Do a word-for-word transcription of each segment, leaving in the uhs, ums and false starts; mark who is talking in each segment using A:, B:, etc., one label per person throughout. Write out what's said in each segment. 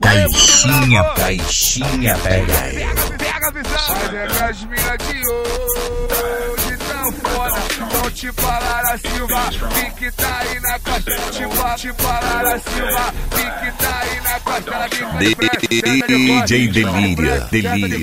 A: Caixinha, caixinha, pega aí.
B: Pega a visão. Mas é que as minas de hoje tão foda. Não te Lara Silva, pique tá aí na costa. Tipo a Lara Silva, pique tá aí na costa.
A: D J Delíria, Delíria.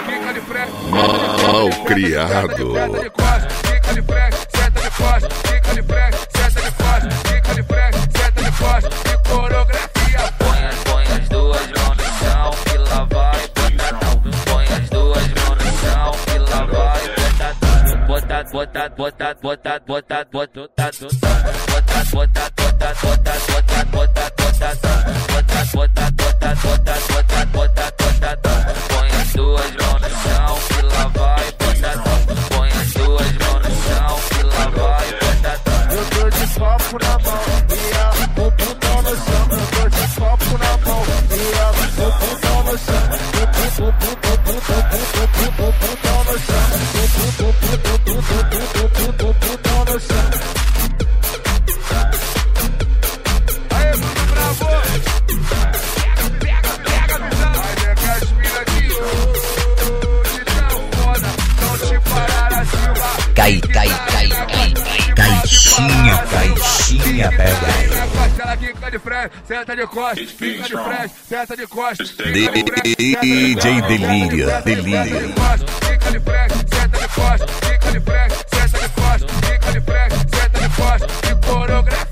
C: Mal criado.
B: Fica de frente, senta de costa. Fica de frente, senta de costa. Fica de frente, senta de costa. E coreografia.
D: Põe as, põe as duas mãos no chão e lá vai botar. Põe as duas mãos no chão e lá vai botar. Botar, botar, botar, botar, botar, botar, botar, botar, botar, botar, botar, botar, botar, botar, botar, botar, botar, botar, botar, botar. Põe as duas mãos no chão e lá vai botar. Põe as duas mãos no chão e lá vai botar.
B: Eu tô de copo na mão e a o putão no chão. Eu tô de copo na mão e a o putão no chão. O putão no chão. O putão no chão. Aê, Bruno Bravo! Pega, pega, pega a visão. Mas é que as minas de hoje tão foda. Não te Lara Silva.
A: Cai, cai, cai, cai, cai. Caixinha, caixinha, pega aí.
B: Ela fica de frente, senta de costas. Fica de frente, senta de costas.
A: D J Delíria, Delíria.
B: Fica de frente, senta de costas. Fica de frente, senta de costas. Fica de frente, senta de costas. E coreografia.